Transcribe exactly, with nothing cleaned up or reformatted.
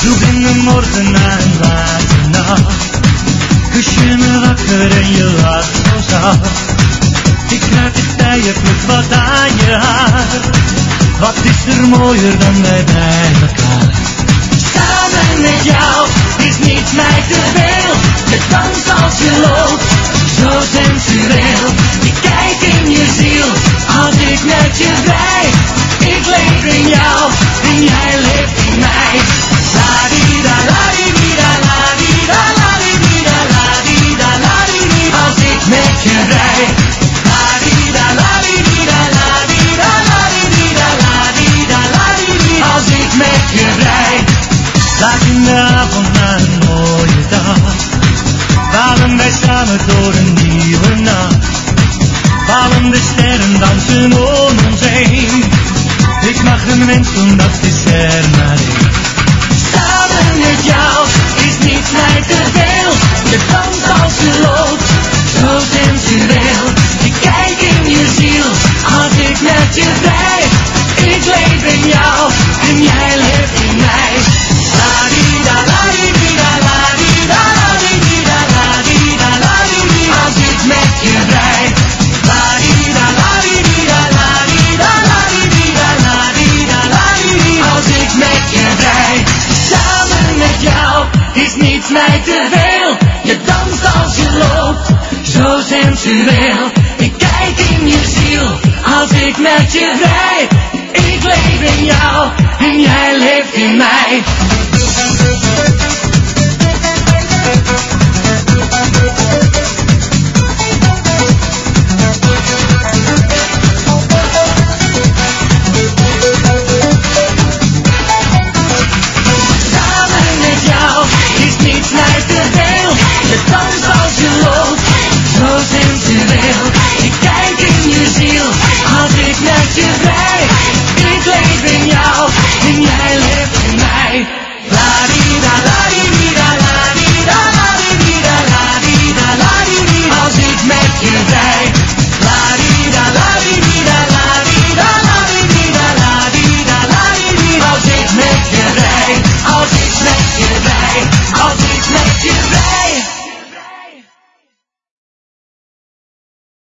Vroeg in de morgen na een late nacht, kus je me wakker en je lacht zo zacht. Ik kruip het bij je, pluk wat aan je haar. Wat is er mooier dan wij bij elkaar? Samen met jou is niets mij te veel. Je danst als je loopt, zo sensueel. Ik kijk in je ziel, als ik met je vrij. Ik leef in jou en jij leeft in mij. La di da la di di da la di da la di di da la di da la di di. Als ik met je vrij. La di da la di di da la di da la di di da la di da la di di. Als ik met je vrij. Laat in de avond na een mooie dag, dwalen wij samen door een nieuwe nacht. Dwalen de sterren dansen om ons heen. Ik mag een wens doen, dat is er maar één. Samen met jou is niets mij te veel. Je danst als je loopt, zo sensueel. Ik kijk in je ziel, als ik met je vrij. Ik leef in jou en jij leeft in mij. La di da la di di da la di da la di di da la di da la di di. Als ik met je vrij. La di da la di di da la di da la di di da la di da la di di. Als ik met je vrij. Samen met jou is niets mij te veel. Je danst als je loopt, zo sensueel. Ik kijk in je ziel, als ik met je vrij. Ik leef in jou en jij leeft in mij.